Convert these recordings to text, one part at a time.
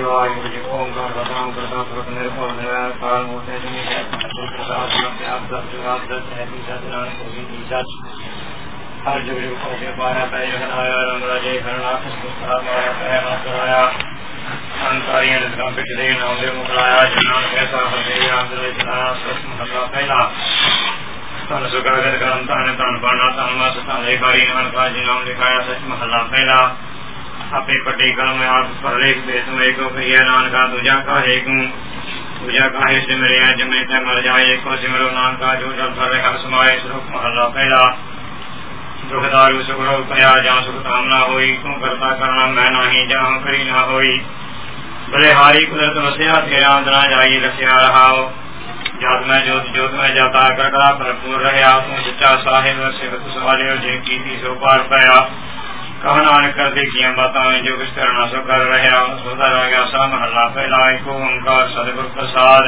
वाहिगुरु जी ओंकार सतनाम करता पुरख निर्भय निराकार मूर्ति जनी है प्रसाद आप सत है सतनाम गोविंद सच हर जुग जुग को पारा पै जगनाया राम राजे करनाथ सुखा माया पै मातराया अंतरिया निगम पिट दे नाम दे मुकराया जनान कैसा हरे राम दे जना सत महला पहला तन सुगागर करम ताने तान पाना तान मा सता लेखारी नाम का जी नाम लिखाया सच महला पहला अपने पट्टी कलम में आप पर एक बेसु एक प्रिय नानका दूजा का एक दूजा का है सिमरे जमे ते मर जाए एक को सिमरो नानका जो जल पर हर समाये सुख महला पहला दुखदारु सुखरो पया जहाँ सुख कामना होई तू करता करना मैं नाही जहाँ करी ना होई भले हारी कुदरत वसया तेरा अंदना जाई रखिया रहाओ जात में जोत में जाता करका भरपूर रहा तू सच्चा साहिब सेवक सवाले जे की सो पार पाया कहना कर देखिए बतावे जो कुछ करना सो कर रहे सोता रह गया सा महला पहला को ओंकार सदगुरु प्रसाद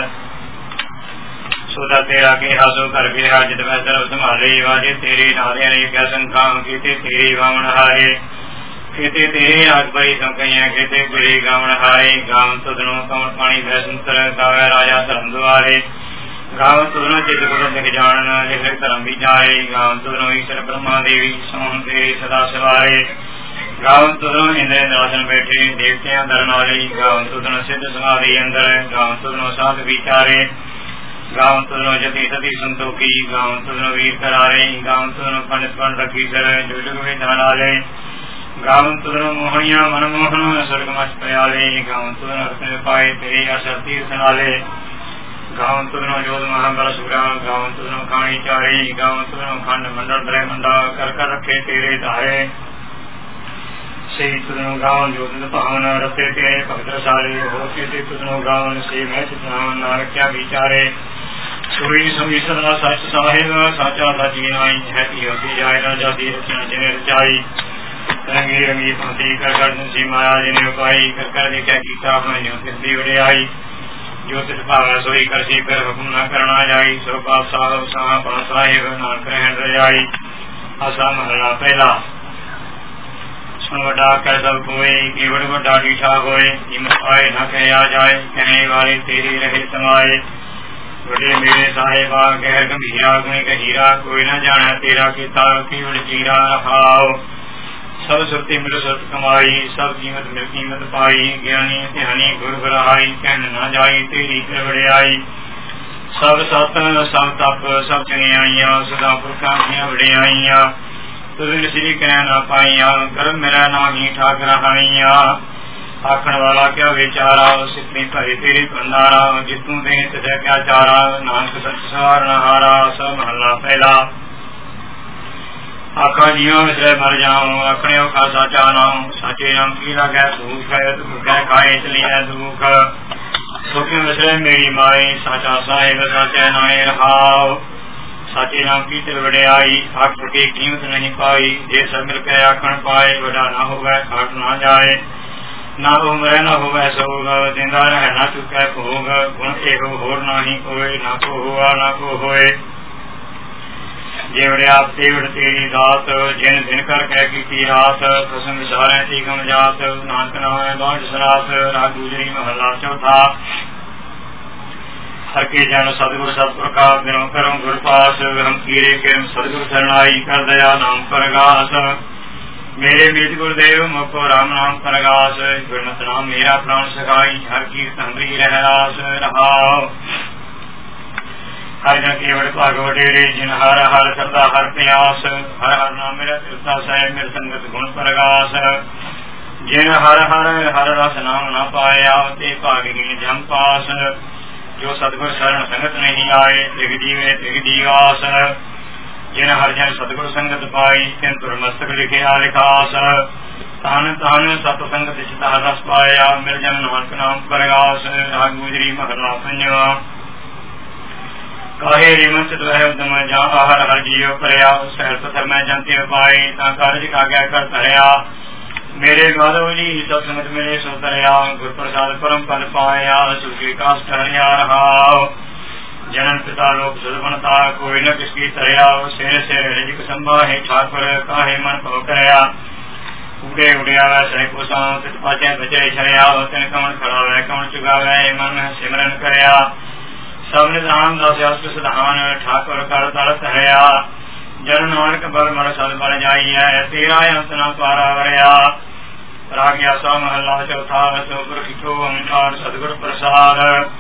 सोता तेरा के हासो कर गया जित में तरफ संभाले वाजे तेरे नारे ने क्या शंका कीते तेरी वामन हारे खेते तेरे राज बड़ी संकैया खेते बड़ी गावण हारे गांव तुदनो कमर पानी भैसंतर गावे राजा धर्म द्वारे गांव तुदनो चित गुरु दिख जानना लिख धर्म विचारे गांव तुदनो ईश्वर ब्रह्मा देवी सोहन तेरे सदा सवारे गांव तुदनो इंद्र दासन बैठे देवतियां धरनारे गांव तुदनो सिद्ध समाधि अंदर गांव तुदनो साध विचारे गांव तुदनो जति सती संतोखी गांव तुदनो वीर करारे गांव तुदनो पंडित पंड रखी कर जो जुग में धनाले गांव तुदनो मोहनिया मनमोहन स्वर्ग मच प्याले गांव तुदनो रत्न पाए तेरे असर तीर्थ नाले गांव तुदनो जोध महाबल सुरा गांव तुदनो खाणी चारे गांव तुदनो खंड मंडल द्रय मंडा कर कर रखे तेरे धारे से तुदनो गांव जोध पावन रखे तेरे भक्त सारे होके ते तुदनो गांव से मैं चितनावन नारक्या विचारे सोई सभी सदा सच साहिब साचा सच गिनाई है होती जाए राजा दी रचना जिने रचाई रंगी रंगी पंथी कर कर सी माया जिने उपाई कर कर देखा कीता अपने ज्योतिष दी उड़ियाई ज्योतिष भाव सोई करसी पर हुक्म न करना जाई सो पाप साहब साहब साहिब नानक रहन रजाई आसा महला पहला सुन वड्डा कह सब कोई केवड़ वड्डा डीठा होए हिम्मत आए न कह आ जाए कहने वाले तेरी रहे समाये बड़े मेरे साहेबा गहर गंभीरा गुणी गहीरा कोई न जाना तेरा किता केवल जीरा रहाओ सब सुरती मिल सुरत कमाई सब कीमत मिल कीमत पाई ज्ञानी ध्यानी गुर बराई कहन न जाई तेरी कर वड़ियाई सब सत सब तप सब चंगियाइया सदा पुरखा दियां वड़ियाइया तुझ श्री कह न पाइया कर्म मेरा नाम ही ठाक रहाइया आखन वाला क्या विचारा सिद्धि भरी तेरी भंडारा जितू दे तुझे क्या चारा नानक सच सवार न हारा सब महला पहला आखा जियो विसरे मर जाऊं आखने खासा चाहनाऊं साचे नाम की लगे भूख है दुख है खाए चलिए दुख सुख विसरे मेरी माई साचा साहिब साचे नाए रहाओ साचे नाम की तिल वड़ियाई आख की कीमत नहीं पाई जे सब मिल के आखन पाए वड़ा न होवे खाट ना जाए ना उम्र न होवे सोग जिंदा रह न चुके भोग गुण एहो होर नाही कोई ना को हुआ ना को होए जेवड़े आप तेवड़ तेरी दात जिन दिन कर कह की रात कसम विचारे थी गम जात नानक नाम बांट सरात राग गुजरी महला चौथा हर के जन सदगुरु सतपुर का बिनो करो गुरु पास हम कीरे के सदगुरु शरणाई कर दया नाम परगास मेरे मीत गुरुदेव मुको राम नाम परगास गुरमत नाम मेरा प्राण सखाई हर कीर्तन रहरास रहाओ हर जन केवल भाग वडेरे जिन हर हर श्रद्धा हर प्यास हर हर नाम मेरा तीर्था सह मेरे संगत गुण प्रगास जिन हर हर हर रस नाम न पाया ते भागी जम पास जो सतगुर शरण संगत नहीं आए तिग जीवे तिग जीवास जिन हर जन सतगुर संगत पाई तिन तुर मस्तक लिखे लिखास तान तान सत संगत चिता रस पाया मिल जन नानक नाम प्रगास राग गुजरी महला पंजवा काहे रिमच दुह उदम जा हर हर जियो परया सहर पथर में जंती पाई ता कार्य काग्या कर धरया मेरे माधव जी सब संगत मिले सो तरया गुर प्रसाद परम पद पाया सुखी काश ठहरिया रहाओ जनन पिता लोक सुधमनता कोई न किसकी तरया शेर शेर रिजिक संभाहे ठाकुर काहे मन पव करया उड़े उड़ियावे सैको सांत पाचे बचे छड़िया तिन कमन खड़ावे कमन चुगावे मन सिमरन करया सबने राम दास अष्ट सिधान ठाकुर कर तरस हया जन नानक बल मर सद बल जाइए तेरा अंत न पारा वरया राग्या सौ महला चौथा सोपुर किठो ओंकार सदगुरु प्रसाद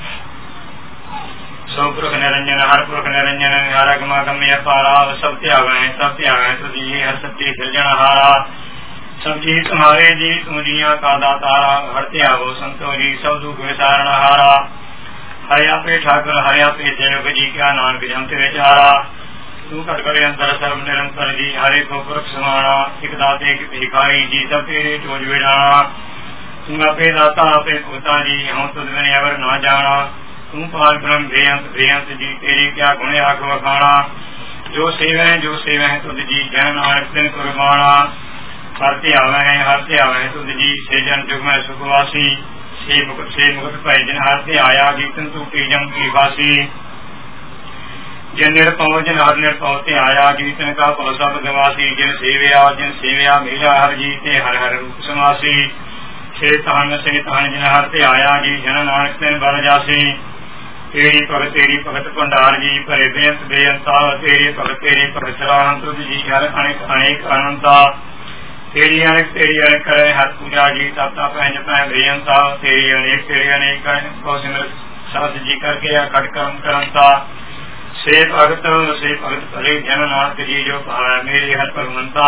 सोपुरख निरंजन हर पुरख निरंजन हर गमा गम्य पारा सब त्यागें तुझी हर सत्य सिरजनहारा सब जी तुम्हारे जी तुम जिया का दातारा हर त्यागो संतो जी सब दुख विसारणहारा हरिया पे ठाकुर हरिया पे जयोग जी क्या नानक जमते विचारा तू कटकरे अंतर सर्व निरंतर जी हरे को पुरख समाना एक दाते एक भिखारी जी सब तेरे टोज बिड़ाना तू अपे दाता अपे पोता जी हम तुझ में अवर ना जाना तू पाल ब्रह्म बेअंत जी तेरी क्या गुण आख वखाना जो सेवे तुझ जी जन नानक दिन कुर्बाना हरते आवे तुझ जी से जन जुग में सुखवासी से मुकुट पाए जिन हरते आया गीतन तू जम की वासी जिन निरपव जिन हर निरपव ते आया गीतन का पौ सब गवासी जिन सेवया मेरा हर जीते हर हर रूप समासी से तहन जिन हरते आया जी जन नानक दिन बल जासी तेरी भगत भंडार जी भरे बेअंता तेरी भगत सराहन तुझ जी हर अनेक अनंता तेरी अनेक करे हर पूजा जी तपता पहन बेअंता तेरी अनेक सिमर सत जी करके खट कर्म करंता से भगत भले जन नानक जी जो पावे मेरी हर भगवंता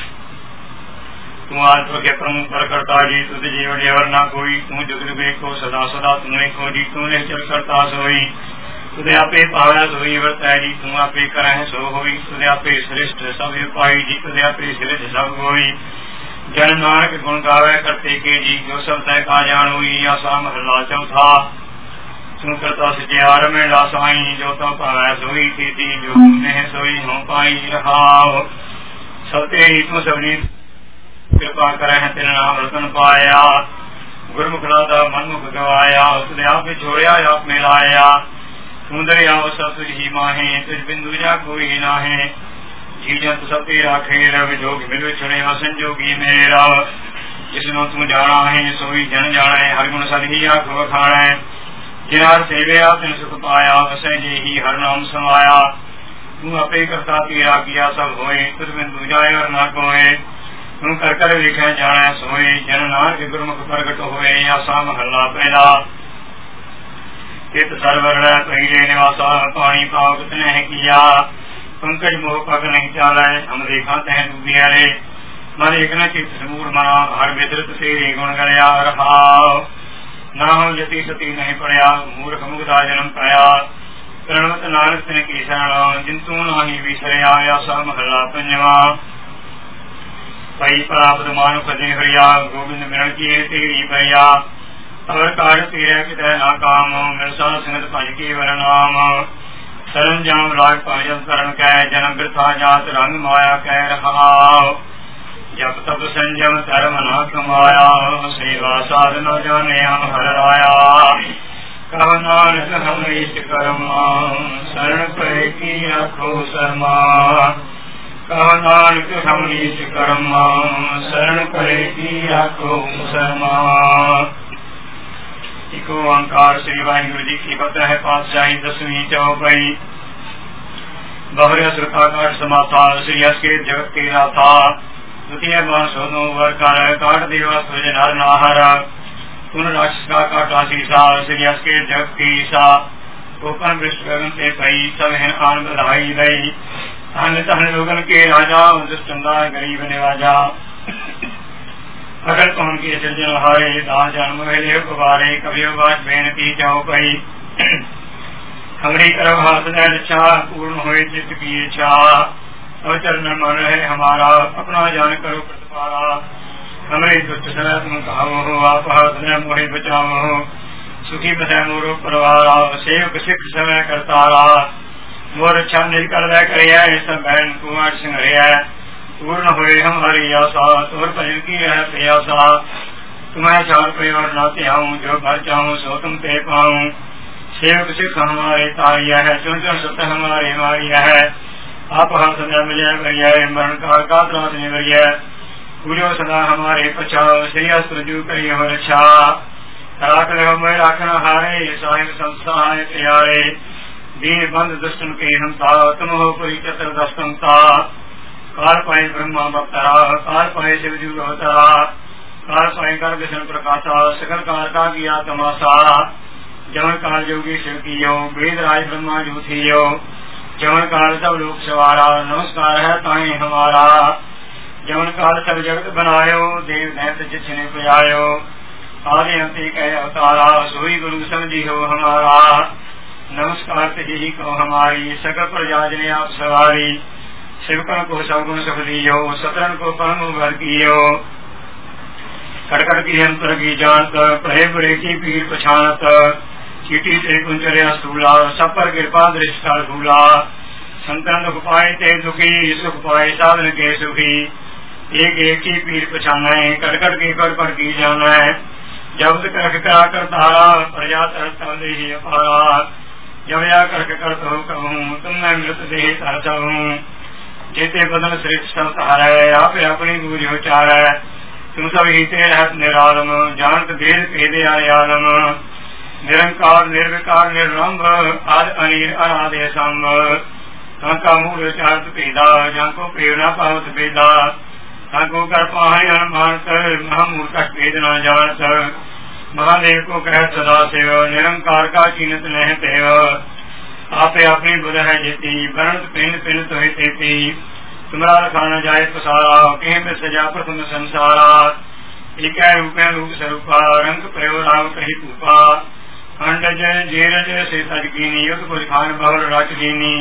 तू आत्म के प्रमुख प्रकर्ता जी तुझ जीवन अवर ना कोई तू जुग को सदा तुम्हें को जी तूने चल करता सोई तुझे आपे पावे सोई वर्ताय जी तू आपे करे सो होई तुझे आपे श्रेष्ठ सब उपाय जी तुझे आपे श्रेष्ठ सब होई जन नानक गुण गावे करते के जी जो सब तय का जान हुई आसा महला चौथा तू करता सचियार में लासाई जो तो पावे सोई थी जो नहीं सोई हो पाई रहाव सब तेरी तू सबनी कृपा करे तेरे नाम रतन पाया गुरमुख लादा मनमुख गवाया उसने आप छोड़िया आप मिलाया सुंदर आओ सब तुझ ही माहे तुझ बिंदु जा कोई नाहे जी जंत सब तेरा खेर जोग मिलो छुड़े संजोगी मेरा जिसनो तू जाना है सोई जन जाने हर गुण सद ही आख वखाणे जिनार सेवया तिन सुख पाया वसै जी ही हर नाम समाया तू अपे करता तेरा किया सब होए तुझ बिंदु जाए और ना कोए तू कर वेखे जाने सोए जन नानक गुरमुख प्रगट होए आसा महला पहला चित सरवर पहले निवासा पानी पाव कितने किया पंकज मोह पग नहीं चाले हम देखा तह डूबिया रे मन एक न चित समूर मना हर विदृत तेरे गुण गया रहाव ना हो यति सती नहीं पड़या मूर्ख मुग्धा जन्म पाया प्रणवत नानक तिन की शरण जिंतु नाही विसरया आसा महला पंजवा पई प्राप्त मानुख दिन हरिया गोविंद मिलन की तेरी भैया अवर कार्य तेरा कितः ना काम मिलसा संगत भज के वर नाम सरंजाम राग पाजल करण कह जन्म वृथा जात रंग माया कह रहाव जब तब संजम धर्म न कमाया सेवा साधना जाने हर राया कह नानक हम इष्ट कर्म शरण पे की रखो शर्मा कह नानक हम इष्ट कर्म शरण पे की रखो शर्मा। इको ओंकार श्री वाहिगुरु जी की फतेह है पातशाही 10वीं चौपाई बहुरे श्रुता काट समाता श्री हस के जगत के नाथा द्वितीय मान सोनो वर्कार काट देवा सुज नर नाहर पुन राक्षस का काटा शीसा श्री हस के जगत की ईसा ओपन विश्व गगन से भई सब है आन बधाई दई धन धन लोगन के राजा दुष्टंगा गरीब निवाजा अगर कौन के सृजन हारे दास जन्म वेले कुबारे कवियो बात बेनती जाओ पई हमरी करब हाथ इच्छा पूर्ण होए चित्त की इच्छा और चरण मन है हमारा अपना जान करो प्रतिपाला हमरे दुष्ट समय तुम कहो हो आप हाथ मोहे बचाओ सुखी बसाए मोरो परवारा सेवक सिख समय करतारा मोर इच्छा निकल करिया सब बहन कुमार सिंह पूर्ण हुए हमारी आशा तोर भजन की है प्यासा तुम्हें चार परिवार नाते आऊं जो भर चाहूं सो तुम पे पाऊं सेवक सिख हमारे तारिया है चुन चुन सत्य हमारे मारिया है आप हाथ में मिले भैया मरण काल का त्रास निवरिया पूजो सदा हमारे पछा श्री अस्तु करी हो रक्षा राख रहो मैं राखना हारे साहिब संस्थान प्यारे दीन बंद दुष्टन के हंता तुम हो पुरी चतर दस्तंता काल पाए ब्रह्मा भक्तरा काल पाए शिवजू अवतरा काल पाए कर विष्णु प्रकाशा सकल काल का किया तमाशा जवन काल जोगी शिव कियो वेद राज ब्रह्मा जू थियो जवन काल सब लोक सवारा नमस्कार है ताई हमारा जवन काल सब जगत बनायो देव नैत जिसने पुजायो आदि अंति कह अवतारा सोई गुरु समझी हो हमारा नमस्कार तेजी को हमारी सकल प्रजा ने आप सवारी शिवकन को सवगुण सुख दियो सतरन को परम भर कियो कड़कड़ की अंतर की जानत पढ़े बुरे की पीर पछानत चीटी से कुंचरे स्थूला सब पर कृपा दृष्टा भूला संतन दुख पाए ते दुखी सुख पाए साधन के सुखी एक एक की पीर पछाना है कड़कड़ की कड़ की जाना है जब करके करा कर तारा प्रजा तरह ही अपारा जब या करके कर तो कहूँ तुम मैं मृत देह तरस हूँ जेते बदन श्रेष्ठ तारा है आप अपनी दूरी उचार है तुम सब ही तेरे निरालम जानत भेद भेदे आयालम निरंकार निर्विकार निर्लंब आद अनिर अनादे संभ का मूल चार्त पेदा जाको प्रेरणा पावत पेदा ताको कर पाए अनुमान कर महामूल का भेद न जानत महादेव को कह सदा सेव निरंकार का चिन्हत नह देव आपे अपनी बुध है जेती वरण पिंड पिंड तो तेती तुम्हारा खाना जाए पसारा कहीं में सजा प्रथम संसारा एक रूप रूप स्वरूपा रंग प्रयोग राव कही पूपा अंडज जेरज से तजकीनी युद्ध कुछ खान बहुल राजदीनी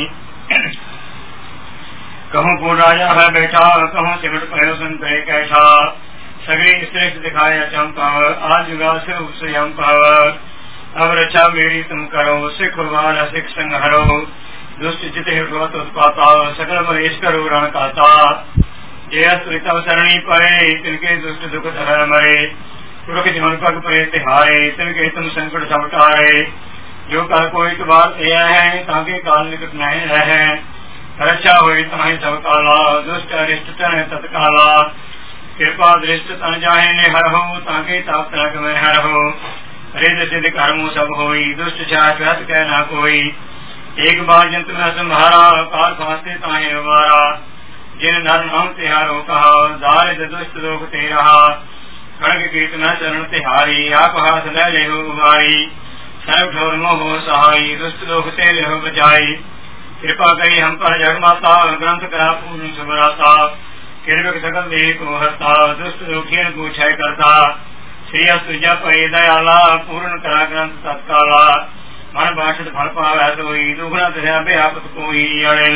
कहूँ पूर्ण राजा है बैठा कहूँ सिमट पयो संतय कैठा सगरी श्रेष्ठ दिखाया चंपाव आज जुगा से उपसयम पाव अब रक्षा मेरी तुम करो सिख भगवान सिख संग हरो दुष्ट चिते उत्पाता सकल महेश करो रण काता जय तव सरणी परे तिनके दुष्ट दुख धर मरे पुरख जीवन पग परे तिहारे तिनके तुम संकट समटारे जो कल को एक बार दिया है ताकि काल निकट नहीं रहे रक्षा हुई ताहि सब काला दुष्ट अरिष्ट तन तत्काला कृपा दृष्ट तन जाहे ने हर हो ताकि ताप तक में हर हो रिद सिद्ध कर्मो सब होई दुष्ट छाट कह ना कोई एक बार जंतु में संहारा काल फांसते ताहे हमारा जिन नर नाम तिहारो कहा दारिद दुष्ट लोक ते रहा खड़ग कीर्त न चरण तिहारी आप हाथ ले ले हो उबारी सर्व ढोर मोह सहाई दुष्ट लोक ते ले हो बचाई कृपा करी हम पर जगमाता ग्रंथ करा पूर्ण सुभराता किरवक सकल देह को हरता दुष्ट लोकियन को क्षय करता श्री अस्तु जप दयाला पूर्ण करा ग्रंथ तत्काला मन भाषित फल पावै सोई दुगुना दया व्यापत कोई अड़ेल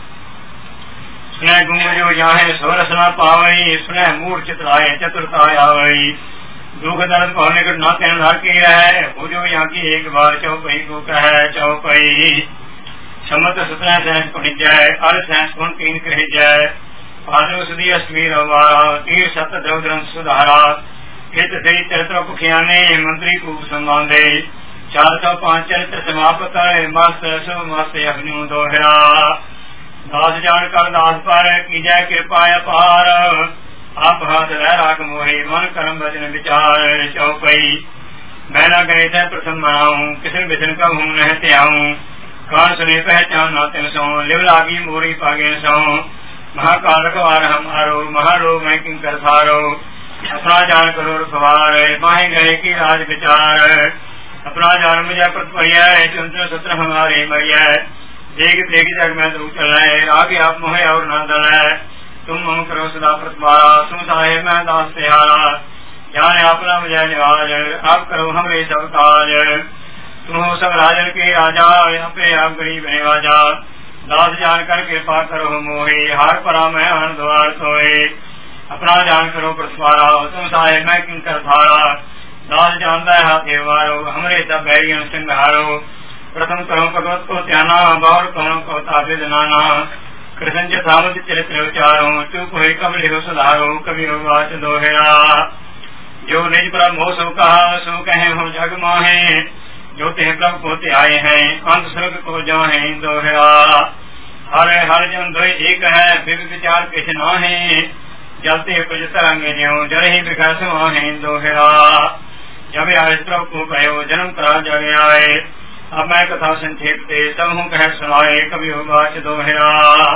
सुनय गुंग जो जाहे सोरस न पावई सुनय मूढ़ चित्राए चतुरता आवई दुख दर्द को निकट न तेन धर की रहे हो जो यहाँ की एक बार चौपई को कह चौपई समत सत्रह सहस पढ़ जाए अल सहस गुण तीन कह जाए भाद्रव सुधी अष्टमी रवारा तीर सत द्रव ग्रंथ सुधारा हित सही चरित्र पुखियाने मंत्री को संबांधे 405 चरित्र समाप्त मस्त सो मस्त अग्नि दोहरा दास जान कर दास पर की जाय कृपा अपार आप हाथ रह राख मोहे मन कर्म वचन विचार चौपई मैं न गए थे प्रथम मनाऊं किसन बिसन का हूं रहते आऊं कान सुने पहचान नातिन सो लिव लागी मोरी पागे सो महाकाल रखवार हमारो महारोग में किंग कर थारो अपना जान करो रखवार माहे गए की राज विचार अपना जान मुझे प्रतिपरिया चंद्र सत्र हमारे मरिया देख देख जग में तू चल आगे आप मोहे और न दल तुम हम करो सदा प्रतिवारा तुम साहे मैं दास तिहारा जाने अपना मुझे निवाज आप करो हमरे सब काज तुम हो सब राजन के राजा यहाँ पे आप गरीब निवाजा दास जान कर कृपा करो मोहे हार परा मैं हन द्वार सोए अपना जान करो प्रतिवारा तुम साहे मैं किंग कर थारा दास जानता है हाथ वारो हमरे सब बैरियन संहारो प्रथम करो भगवत को त्याना बहुर करो को ताबिद नाना कृष्ण सामुद चरित्र विचारो चुप हुई कब लिखो सुधारो कभी वाच दोहरा जो निज पर मोह सो कहा सो कहे हो जग माहे जो ते प्रभु होते आए हैं अंत स्वर्ग को जो है दोहरा हर हर जन द्वय एक है फिर विचार किछ न है जलते कुछ तरंगे ज्यों जल ही बिखर समाहे दोहरा। जब आए प्रभु को कहो जन्म करा जग आए, अब मैं कथा संक्षेप दे सब हूँ कह सुनाए कभी हो बाच दोहरा।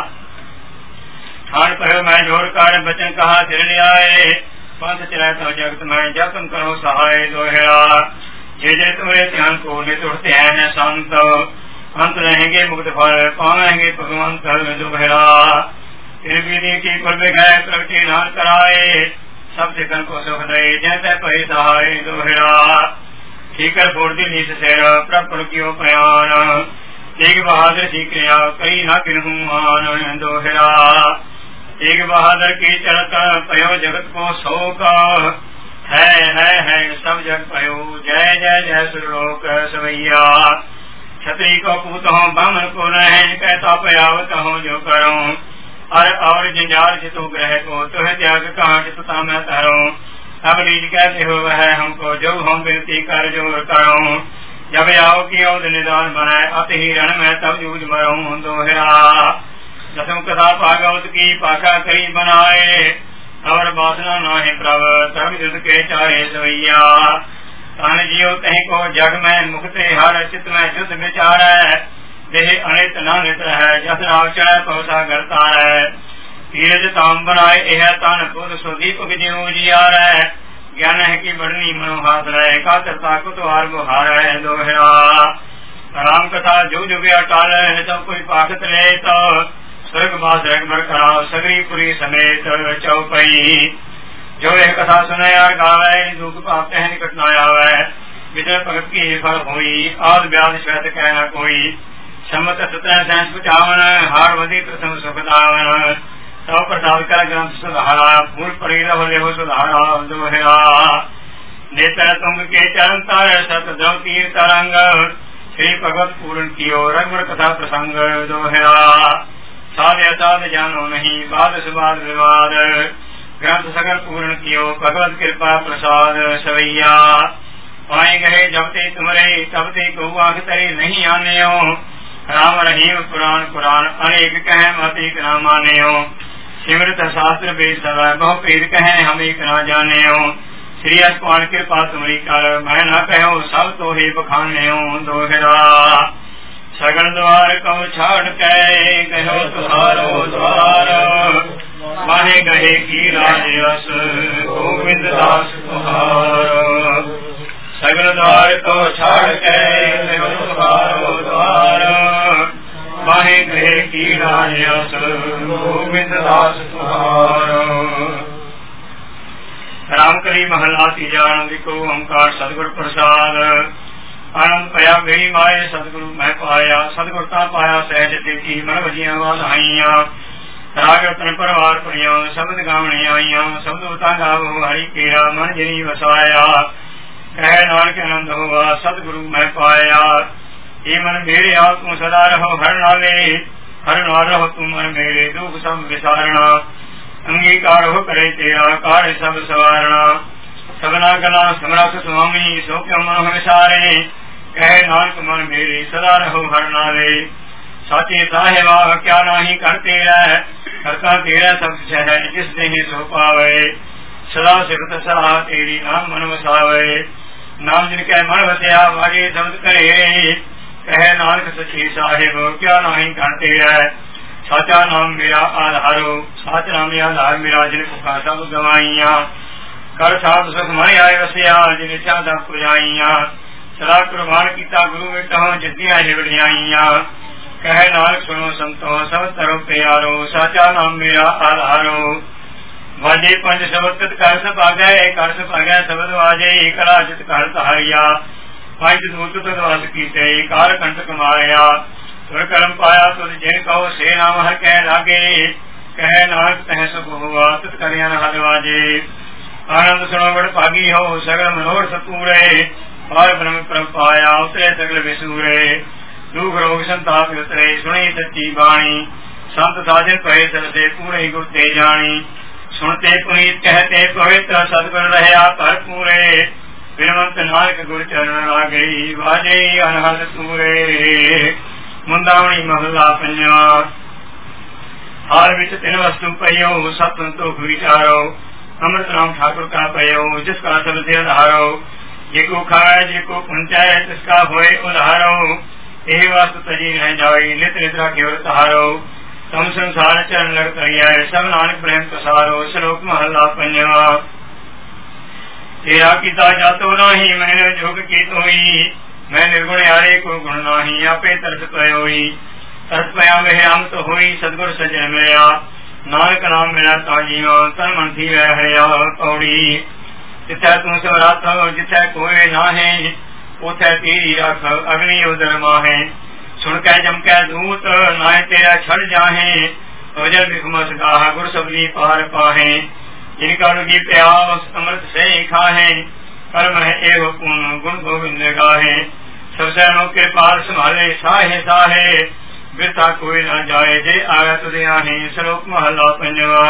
ठान पर मैं जोर कर बचन कहा सिर ले आए, पंथ चलाए तो जगत में जब तुम करो सहाय दोहरा। जे जे तुम्हारे ध्यान को नित उठते हैं संत, अंत रहेंगे मुक्त फल पाएंगे भगवान कर दोहरा। फिर विधि की कुल गए प्रगति नान कराए, सब सिकन को सुख दे जैसे पै सहाय दोहरा। ठीकर फोड़ दी नीच शेर प्रभु क्यों प्रयाण, तेग बहादुर की क्रिया कई न किन्हू मान दोहरा। तेग बहादुर की चढ़त पयो जगत को शोक, है सब जग पयो जय जय जय सुरलोक सवैया। छत्री को पूत हो बामन को रहे कहता पयावत हो जो करो, अर और जंजाल जितो ग्रह को तुह त्याग कहाँ चितता मैं तरो। अब लीज कहते हो वह हमको जो हम विनती कर जोर करो, जब आओ की औद निदान बनाए अति ही रण में तब जूझ मरूं दोहरा। दसम कथा भागवत की पाखा कई बनाए, और बासना नाहि प्रभ तब युद्ध के चारे सवैया। तन जियो तहीं को जग में मुक्ते हर चित में युद्ध विचार, देह अनित न नित है जस नाव चढ़ पौसा करता है। तीरज ताम बनाए यह तन खुद सुदीपक ज्यों जियार, ज्ञान है की बढ़नी मनोहात रहे कातरता कुतवार बुहार दोहरा। राम कथा जो जुग अटाल सब कोई पाखत ले तो, स्वर्ग बास रगबर कराओ सगरी पुरी समेत चौपई। जो यह कथा सुने यार गावे दुख पाप है निकट न आवे, विजय भगत की फल हुई आद व्याध श्वेत कहना कोई। सम्मत 17 सैंस 55 हार वधी प्रथम सुखदावन, तव प्रसाद कर ग्रंथ सुधारा फूल पड़ी रहो लेहो सुधारा दोहरा। नेत्र तुंग के चरण तर सत द्रव तीर तरंग, श्री भगवत पूर्ण कियो रघुवर कथा प्रसंग दोहरा। साध असाध जानो नहीं बाद सुबाद विवाद, ग्रंथ सगल पूर्ण कियो भगवत कृपा प्रसाद सवैया। पाए गए जब ते तुमरे तब ते को आख तरे नहीं आने हो, राम रहीम पुराण पुराण अनेक कह मतिक न माने हो। सिमरत शास्त्र बेद सवै बहु पेद कहे हम एक न जाने हो। श्री अस्पान कृपा तुम्हारी कर मैं न कहो सब तो ही बखाने हो दोहरा। सगल द्वार कब छाड़ के कहो तुहारो द्वार, माहे गहे की राजयस गोविंद दास तुहार। सगल द्वार को छाड़ के कहो तुहारो द्वार, माहे गहे की राजयस गोविंद दास तुहार। राम करी महला तीजा आनंद को ओंकार सतगुर प्रसाद। आनंद पया मेरी माए सतगुरु मैं पाया, सतगुरता पाया सहज देखी मन वजिया वाधाइया। राग रतन परवार पड़िया शब्द गावने आईया, शब्द उता गावो हरि केरा मन जिनी वसाया। कह नानक आनंद होगा सतगुरु मैं पाया, ये मन मेरे आप तू सदा रहो हर नाले। हर नाल रहो तुम मन मेरे दुख सब विसारणा, अंगीकार हो करे तेरा कार्य सब सवारणा। सबना गला समरथ स्वामी सो क्यों मन विसारे, कह नानक मन मेरे सदा रहो हर नाले। साचे साहेबा क्या नाही करते रह, करता तेरा सब है जिस देहि सो पावे। सदा सिफत सलाह तेरी नाम मन वसावे, नाम जिनके मन वसया वाजे शब्द करे। कह नानक सची साहेब क्या नाही करते रह, साचा नाम मेरा आधारो। साच नाम आधार मेरा जिन भुखा सब गवाइया। कर साध सुख मन आए वसिया जिन चादा पुजाइया। सदा कुर्बान किया गुरु बेटा जिद्दियां हिवड़ियाइया। कह नानक सुनो संतो सब तरो प्यारो, साचा नाम मेरा आधारो। वाजे पंज शब्द कर सभागै कर सभागै शब्द वाजे कला जित कर सहारिया। पंज दूत तदवास कीते कार कंटक मारिया। तुर कर्म पाया तुझ जिन कहो से नाम हर कह लागे। कह नानक तह सुख हुआ तुत करियन हर वाजे। आनंद सुनो बड़ भागी हो सगल मनोरथ पूरे। और ब्रह्म परम पाया उतरे सगल विसूरे। दुख रोग संताप उतरे सुनी सच्ची बाणी। संत साजन पहे सरसे पूरे गुर ते जानी। सुनते पुनीत कहते पवित्र सतगुर रहया पर पूरे। बिनवंत नानक गुर चरण लागे वाजे अनहद पूरे। मुंदावणी महला पंजवा। हार विच तिन वस्तु पयो सत संतोख विचारो अमृत राम ठाकुर का पयो जिसका सब से आधारो जिको खाए जिको पुंचाए तिसका होए उधारो यही वस्तु तजी रह जाई नित निद्रा केवल तहारो तम संसार चरण लग करिया सब नानक प्रेम प्रसारो श्लोक महला पंजवा तेरा किता जातो नाही मैंने जोग की तोई मैं निर्गुण यारे को गुण नाही आपे तरस पयोई तरस पया वह अमत होई सदगुर सजन मिलया नानक नाम मिला ताजीवा तन मन थी वह हरिया पौड़ी जिथे तू सवरात जिथे कोई नाहे उथे तेरी रख अग्नि उदर माहे सुन कै जम कै दूत नाय तेरा छड़ जाहे वजल बिखमस गाह गुर सबली पार पाहे जिनका लगी प्यास अमृत से खाहे कर्म है एव पुण्य गुण गोविंद गाहे सबसे नो कृपाल संभाले साहे साहे बिरता कोई न जाए जे आया तुझे आहे श्लोक महला पंजवा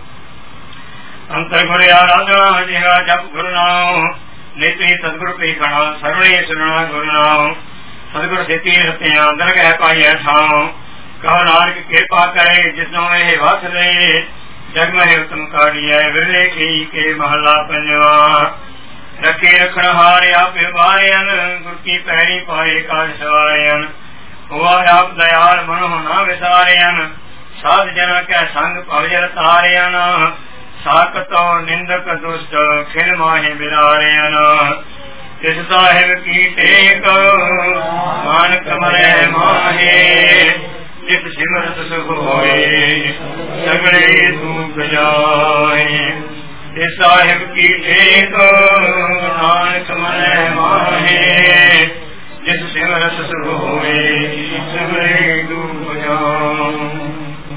अंतर गुर आराधना जिहा जप गुरु नाम नेत्री सदगुरु पे खड़ा सर्वणे सुनना गुरु नाम सदगुरु से तीर्थ्या दरगह पाइय ठाव कहो नानक कृपा करे जिसनो में वस ले जग में उत्तम कार्य विरले के महला पंजवा रखे रखण हारे आप बारियन गुर की पैरी पाए काज सवारियन हुआ आप दयाल मनो ना विसारियन साध जना कै संग पवजल तारियन साकतो निंदक दुष्ट खिल माहे बिरारियन तिस साहिब की टेक मान कमरे माहे जिस सिमरत सुख होए सगड़े दुख जाए तिस साहिब की टेक मान कमरे माहे जिस सिमरत सुख होए सगड़े दुख जाए।